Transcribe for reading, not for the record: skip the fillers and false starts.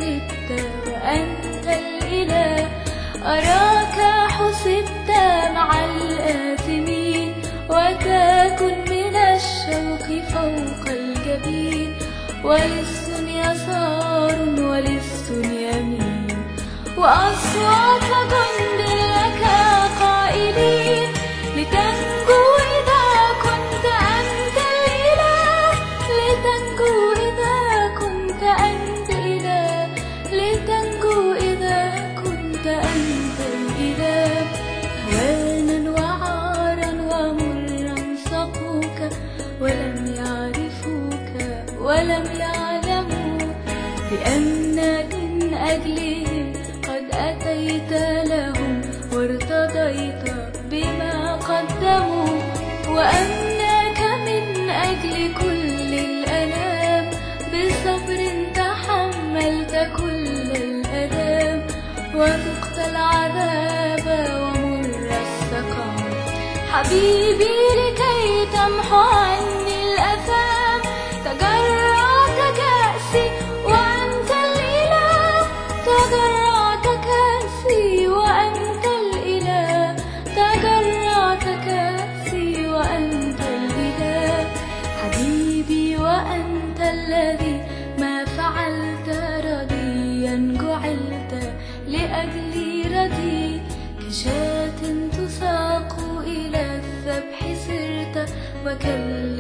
جربت وأنت الإله. أراك حسبت مع الآثمين، وتكن من الشوق فوق الجبين. ولص يسار ولص يمين، وأصوات جند لك قائلين. لتنجو إذا كنت أنت الإله، لتنجو إذا كنت أنت إله، لتنجو إذا كنت أنت الإله. هوانا وعارا ومرا سقوك، ولم يعرفوك ولم يعلموا بأنك من أجلهم قد أتيت لهم، وارتضيت بما قدموا. وأنك من أجل كل الأنام بصبر تحملت كل الآلام، وذقت العذاب ومر السقام. حبيبي لكي تمحو عني الأثام، تجرعت كأسي وأنت الإله، تجرعت كأسي وأنت الإله، تجرعت كأسي وأنت الإله. حبيبي وأنت الذي ما فعلت رضيا جعلت لأجلي ردي. كشاة تساق إلى الذبح سرت، وكالذبح